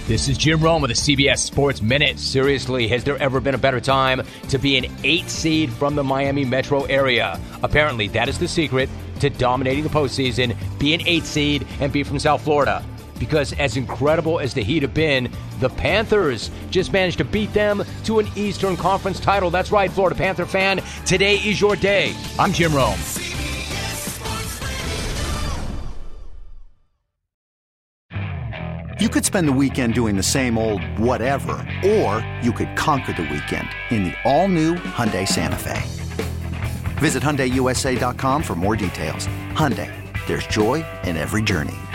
This is Jim Rome with the CBS Sports Minute. Seriously, has there ever been a better time to be an 8 seed from the Miami metro area? Apparently, that is the secret to dominating the postseason. Be an 8 seed and be from South Florida. Because as incredible as the Heat have been, the Panthers just managed to beat them to an Eastern Conference title. That's right, Florida Panther fan. Today is your day. I'm Jim Rome. You could spend the weekend doing the same old whatever, or you could conquer the weekend in the all-new Hyundai Santa Fe. Visit HyundaiUSA.com for more details. Hyundai, there's joy in every journey.